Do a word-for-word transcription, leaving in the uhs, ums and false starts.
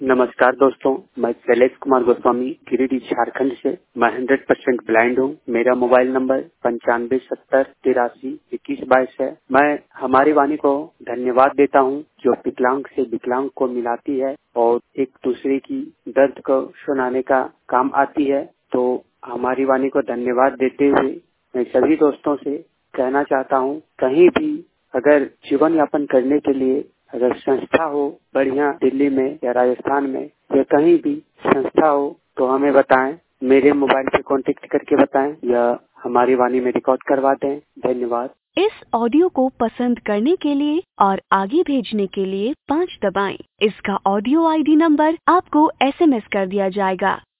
नमस्कार दोस्तों, मैं शैलेश कुमार गोस्वामी गिरिडीह झारखंड से। मैं हंड्रेड परसेंट ब्लाइंड हूँ। मेरा मोबाइल नंबर पंचानवे सत्तर तिरासी इक्कीस बाईस है। मैं हमारी वाणी को धन्यवाद देता हूँ जो विकलांग से विकलांग को मिलाती है और एक दूसरे की दर्द को सुनाने का काम आती है। तो हमारी वाणी को धन्यवाद देते हुए मैं सभी दोस्तों से कहना चाहता हूँ, कहीं भी अगर जीवन यापन करने के लिए अगर संस्था हो बढ़िया दिल्ली में या राजस्थान में या कहीं भी संस्था हो तो हमें बताएं। मेरे मोबाइल पे कांटेक्ट करके बताएं या हमारी वाणी में रिकॉर्ड करवा दें। धन्यवाद। इस ऑडियो को पसंद करने के लिए और आगे भेजने के लिए पाँच दबाएं। इसका ऑडियो आईडी नंबर आपको एसएमएस कर दिया जाएगा।